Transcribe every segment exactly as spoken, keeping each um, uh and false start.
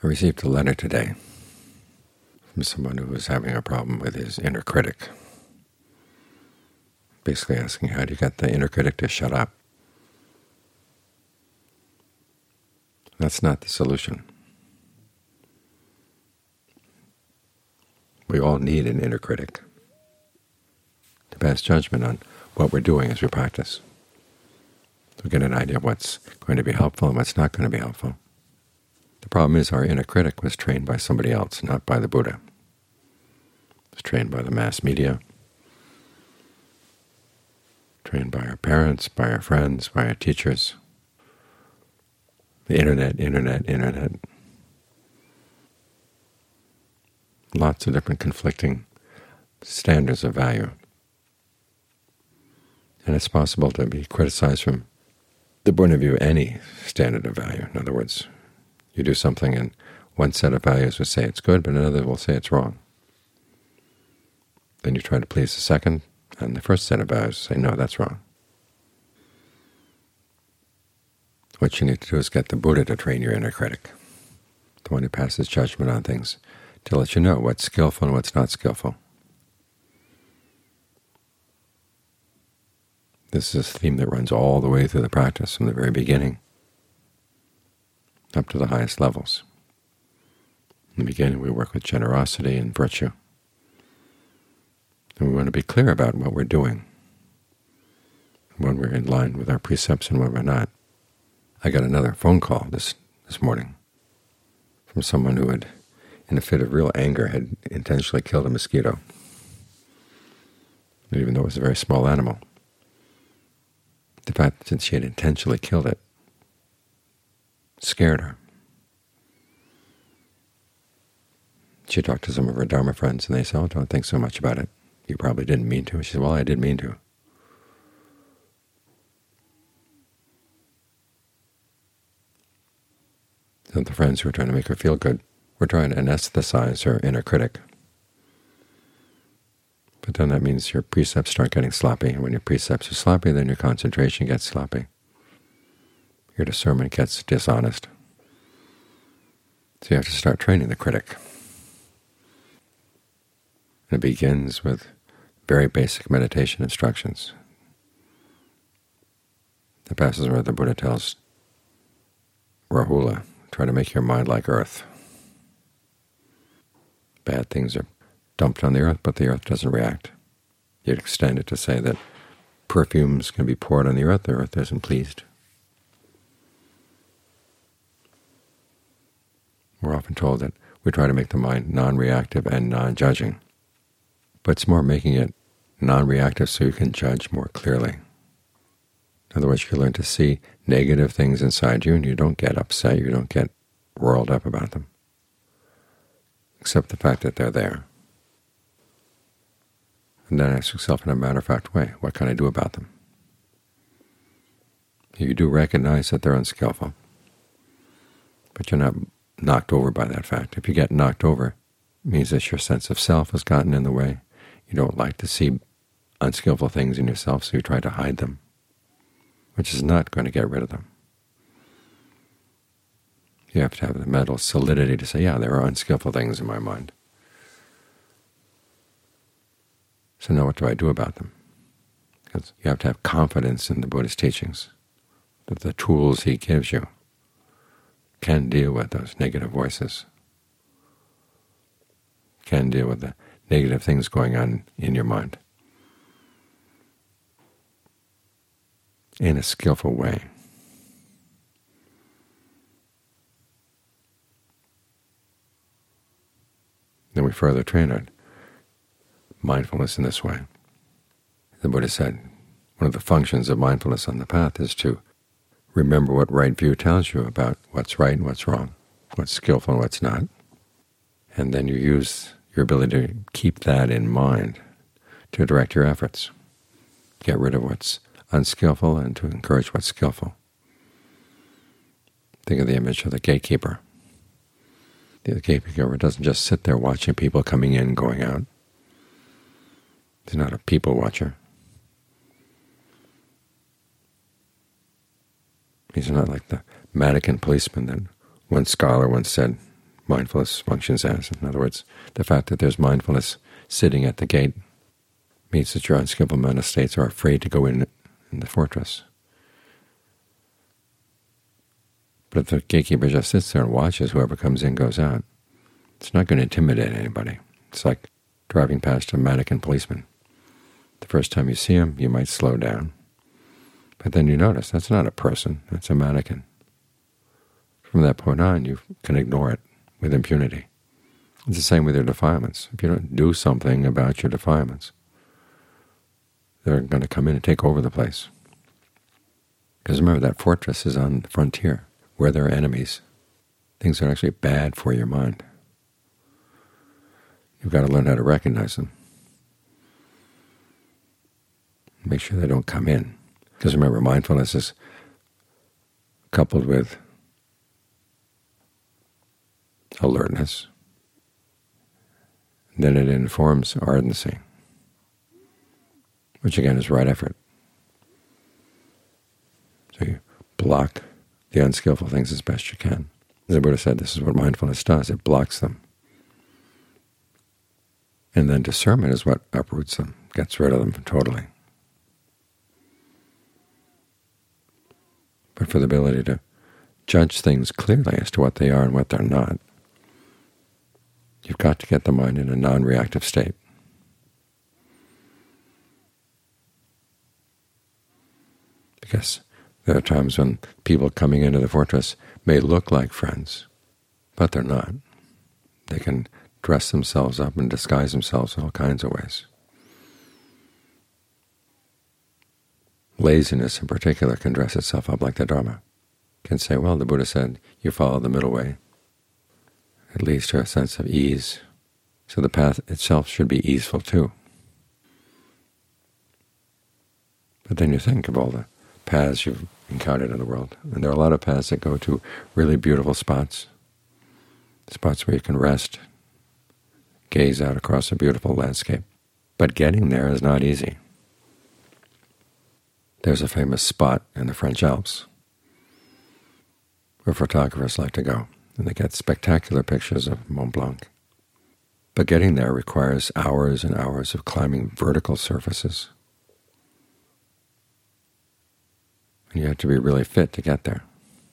I received a letter today from someone who was having a problem with his inner critic, basically asking, how do you get the inner critic to shut up? That's not the solution. We all need an inner critic to pass judgment on what we're doing as we practice, to get an idea of what's going to be helpful and what's not going to be helpful. The problem is our inner critic was trained by somebody else, not by the Buddha. It was trained by the mass media, trained by our parents, by our friends, by our teachers, the Internet, Internet, Internet. Lots of different conflicting standards of value. And it's possible to be criticized from the point of view of any standard of value. In other words, you do something and one set of values will say it's good, but another will say it's wrong. Then you try to please the second, and the first set of values say, no, that's wrong. What you need to do is get the Buddha to train your inner critic, the one who passes judgment on things, to let you know what's skillful and what's not skillful. This is a theme that runs all the way through the practice from the very beginning up to the highest levels. In the beginning we work with generosity and virtue, and we want to be clear about what we're doing, when we're in line with our precepts and when we're not. I got another phone call this, this morning from someone who had, in a fit of real anger, had intentionally killed a mosquito, even though it was a very small animal. The fact that she had intentionally killed it scared her. She talked to some of her Dharma friends, and they said, oh, don't think so much about it. You probably didn't mean to. She said, well, I did mean to. So the friends who were trying to make her feel good were trying to anesthetize her inner critic. But then that means your precepts start getting sloppy, and when your precepts are sloppy, then your concentration gets sloppy. Your discernment gets dishonest. So you have to start training the critic. And it begins with very basic meditation instructions. The passage where the Buddha tells Rahula, try to make your mind like earth. Bad things are dumped on the earth, but the earth doesn't react. You'd extend it to say that perfumes can be poured on the earth, the earth isn't pleased. We're often told that we try to make the mind non-reactive and non-judging, but it's more making it non-reactive so you can judge more clearly. In other words, you learn to see negative things inside you, and you don't get upset, you don't get roiled up about them. Accept the fact that they're there. And then ask yourself in a matter-of-fact way, what can I do about them? You do recognize that they're unskillful, but you're not knocked over by that fact. If you get knocked over, it means that your sense of self has gotten in the way. You don't like to see unskillful things in yourself, so you try to hide them, which is not going to get rid of them. You have to have the mental solidity to say, yeah, there are unskillful things in my mind. So now what do I do about them? Because you have to have confidence in the Buddha's teachings, that the tools he gives you can deal with those negative voices, can deal with the negative things going on in your mind in a skillful way. Then we further train our mindfulness in this way. The Buddha said one of the functions of mindfulness on the path is to remember what right view tells you about what's right and what's wrong, what's skillful and what's not. And then you use your ability to keep that in mind to direct your efforts, get rid of what's unskillful and to encourage what's skillful. Think of the image of the gatekeeper. The gatekeeper doesn't just sit there watching people coming in and going out. He's not a people watcher. He's not like the mannequin policeman that one scholar once said mindfulness functions as. In other words, the fact that there's mindfulness sitting at the gate means that your unskillful mental states are afraid to go in, in the fortress. But if the gatekeeper just sits there and watches whoever comes in goes out, it's not going to intimidate anybody. It's like driving past a mannequin policeman. The first time you see him, you might slow down. But then you notice that's not a person, that's a mannequin. From that point on, you can ignore it with impunity. It's the same with your defilements. If you don't do something about your defilements, they're going to come in and take over the place. Because remember, that fortress is on the frontier, where there are enemies. Things are actually bad for your mind. You've got to learn how to recognize them. Make sure they don't come in. Because remember, mindfulness is coupled with alertness. Then it informs ardency, which again is right effort. So you block the unskillful things as best you can. The Buddha said this is what mindfulness does. It blocks them. And then discernment is what uproots them, gets rid of them totally. But for the ability to judge things clearly as to what they are and what they're not, you've got to get the mind in a non-reactive state. Because there are times when people coming into the fortress may look like friends, but they're not. They can dress themselves up and disguise themselves in all kinds of ways. Laziness in particular can dress itself up like the Dharma. Can say, well, the Buddha said you follow the middle way. It leads to a sense of ease. So the path itself should be easeful too. But then you think of all the paths you've encountered in the world, and there are a lot of paths that go to really beautiful spots, spots where you can rest, gaze out across a beautiful landscape. But getting there is not easy. There's a famous spot in the French Alps where photographers like to go, and they get spectacular pictures of Mont Blanc. But getting there requires hours and hours of climbing vertical surfaces. And you have to be really fit to get there.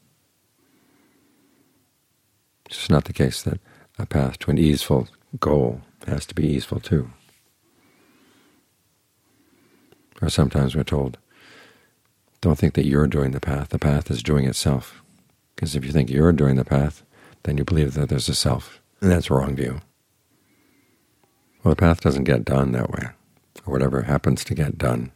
It's just not the case that a path to an easeful goal has to be easeful too. Or sometimes we're told, don't think that you're doing the path, the path is doing itself. Because if you think you're doing the path, then you believe that there's a self, and that's a wrong view. Well, the path doesn't get done that way, or whatever happens to get done.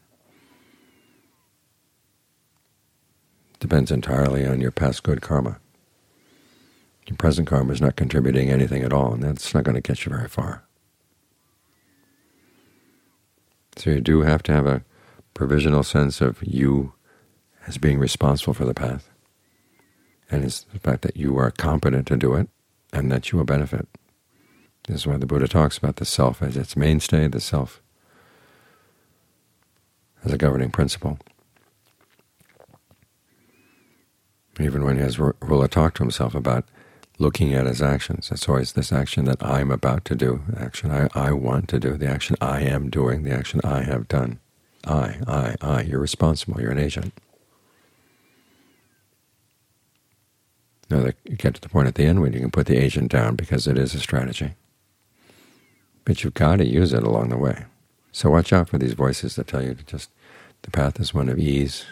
It depends entirely on your past good karma. Your present karma is not contributing anything at all, and that's not going to get you very far. So you do have to have a provisional sense of you as being responsible for the path, and it's the fact that you are competent to do it and that you will benefit. This is why the Buddha talks about the self as its mainstay, the self as a governing principle. Even when he has Rula talk to himself about looking at his actions, it's always this action that I'm about to do, the action I, I want to do, the action I am doing, the action I have done. I, I, I, you're responsible, you're an agent. Now you get to the point at the end when you can put the agent down because it is a strategy. But you've got to use it along the way. So watch out for these voices that tell you to just, the path is one of ease.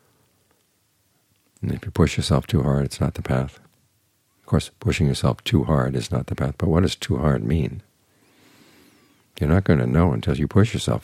And if you push yourself too hard, it's not the path. Of course, pushing yourself too hard is not the path, but what does too hard mean? You're not going to know until you push yourself.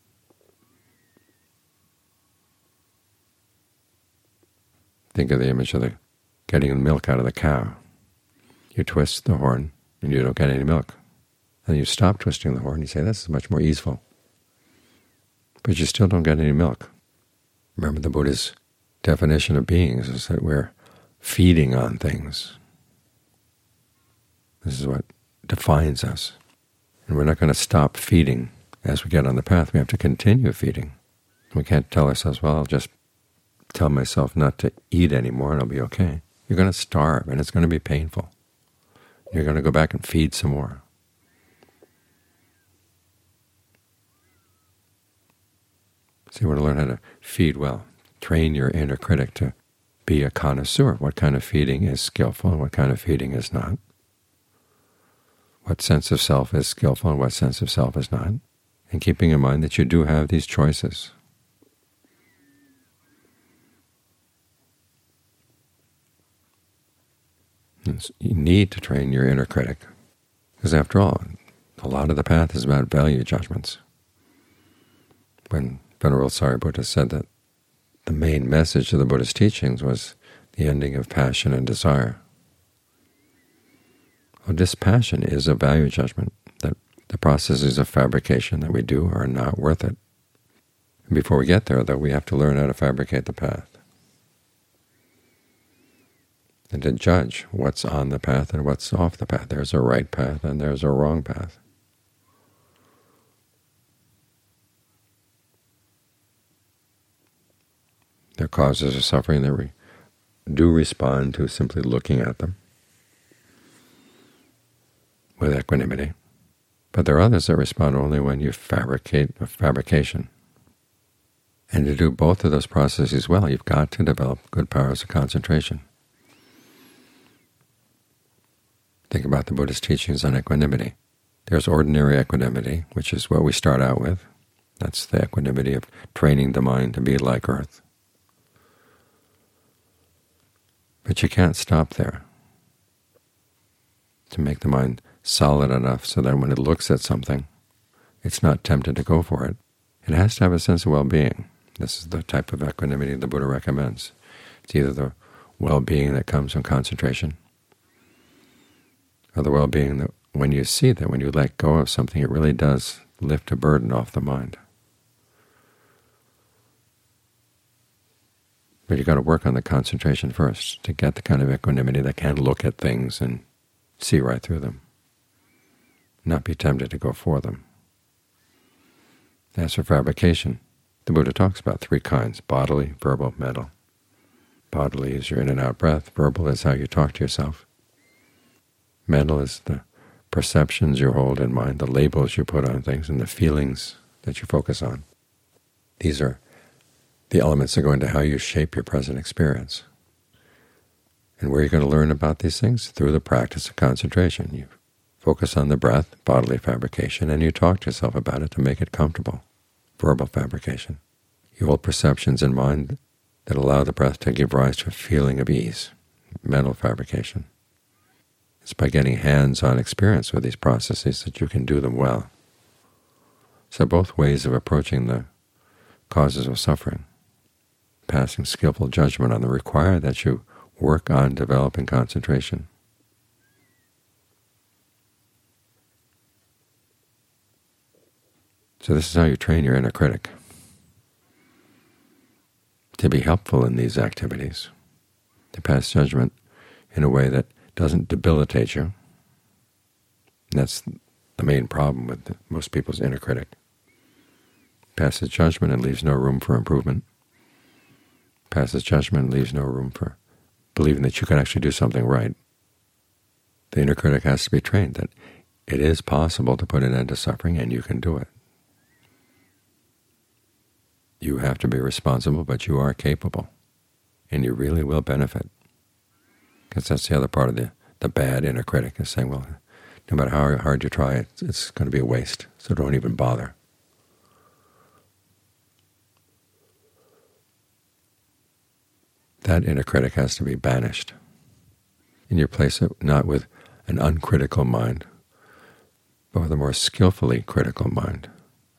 Think of the image of the getting the milk out of the cow. You twist the horn and you don't get any milk. Then you stop twisting the horn and you say, this is much more easeful. But you still don't get any milk. Remember, the Buddha's definition of beings is that we're feeding on things. This is what defines us. And we're not going to stop feeding as we get on the path. We have to continue feeding. We can't tell ourselves, well, I'll just tell myself not to eat anymore and I'll be okay. You're going to starve, and it's going to be painful. You're going to go back and feed some more. So you want to learn how to feed well. Train your inner critic to be a connoisseur. What kind of feeding is skillful and what kind of feeding is not? What sense of self is skillful and what sense of self is not? And keeping in mind that you do have these choices. You need to train your inner critic, because after all, a lot of the path is about value judgments. When Venerable Sariputta said that the main message of the Buddha's teachings was the ending of passion and desire, well, dispassion is a value judgment, that the processes of fabrication that we do are not worth it. And before we get there, though, we have to learn how to fabricate the path, and to judge what's on the path and what's off the path. There's a right path and there's a wrong path. There are causes of suffering that we do respond to simply looking at them with equanimity, but there are others that respond only when you fabricate a fabrication. And to do both of those processes well, you've got to develop good powers of concentration. Think about the Buddhist teachings on equanimity. There's ordinary equanimity, which is what we start out with. That's the equanimity of training the mind to be like earth. But you can't stop there. To make the mind solid enough so that when it looks at something, it's not tempted to go for it. It has to have a sense of well-being. This is the type of equanimity the Buddha recommends. It's either the well-being that comes from concentration, or the well-being that when you see that when you let go of something, it really does lift a burden off the mind. But you've got to work on the concentration first to get the kind of equanimity that can look at things and see right through them, not be tempted to go for them. As for fabrication, the Buddha talks about three kinds: bodily, verbal, mental. Bodily is your in and out breath. Verbal is how you talk to yourself. Mental is the perceptions you hold in mind, the labels you put on things, and the feelings that you focus on. These are the elements that go into how you shape your present experience. And where are you going to learn about these things? Through the practice of concentration. You focus on the breath, bodily fabrication, and you talk to yourself about it to make it comfortable. Verbal fabrication. You hold perceptions in mind that allow the breath to give rise to a feeling of ease. Mental fabrication. It's by getting hands-on experience with these processes that you can do them well. So both ways of approaching the causes of suffering, passing skillful judgment on them, require that you work on developing concentration. So this is how you train your inner critic to be helpful in these activities, to pass judgment in a way that doesn't debilitate you. And that's the main problem with the, most people's inner critic. Passes judgment and leaves no room for improvement. Passes judgment and leaves no room for believing that you can actually do something right. The inner critic has to be trained that it is possible to put an end to suffering, and you can do it. You have to be responsible, but you are capable, and you really will benefit. Because that's the other part of the, the bad inner critic, is saying, well, no matter how hard you try, it's, it's going to be a waste, so don't even bother. That inner critic has to be banished. And you replace it not with an uncritical mind, but with a more skillfully critical mind.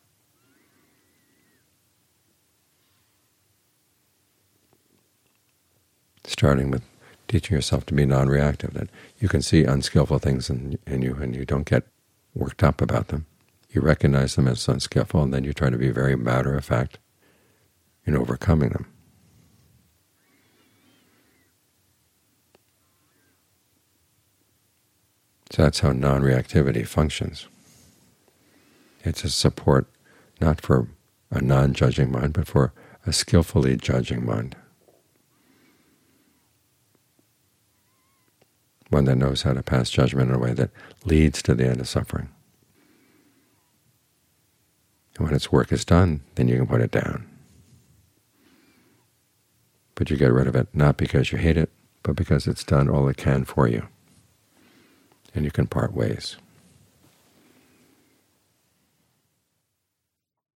Starting with teaching yourself to be non-reactive, that you can see unskillful things in, in you and you don't get worked up about them. You recognize them as unskillful, and then you try to be very matter-of-fact in overcoming them. So that's how non-reactivity functions. It's a support not for a non-judging mind, but for a skillfully judging mind. one that knows how to pass judgment in a way that leads to the end of suffering. And when its work is done, then you can put it down. But you get rid of it not because you hate it, but because it's done all it can for you, and you can part ways.